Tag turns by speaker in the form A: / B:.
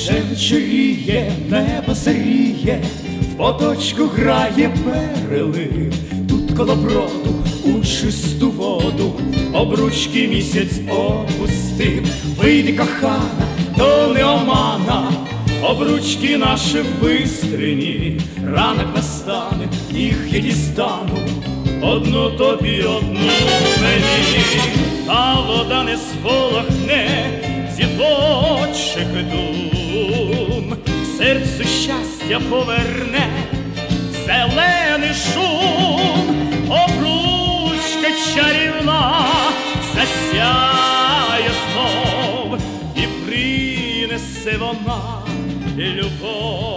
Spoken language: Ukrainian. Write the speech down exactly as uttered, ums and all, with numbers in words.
A: Вже вечоріє, небо заріє, в поточку грає перелив. Тут коло броду у чисту воду обручки місяць опустив. Вийди, кохана, то не омана, обручки наші в бистрині. Ранок настане, їх я дістану, одну тобі, одну мені. А вода не сполохне дівочих дум, серцю щастя поверне зелений шум. Обручка чарівна засяє знов, і принесе вона любов.